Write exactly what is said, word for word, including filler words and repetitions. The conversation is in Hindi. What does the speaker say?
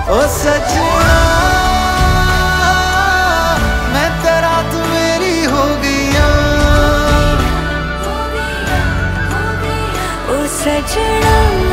ओ सजना मैं तेरा तू मेरी हो गईया। ओ सजना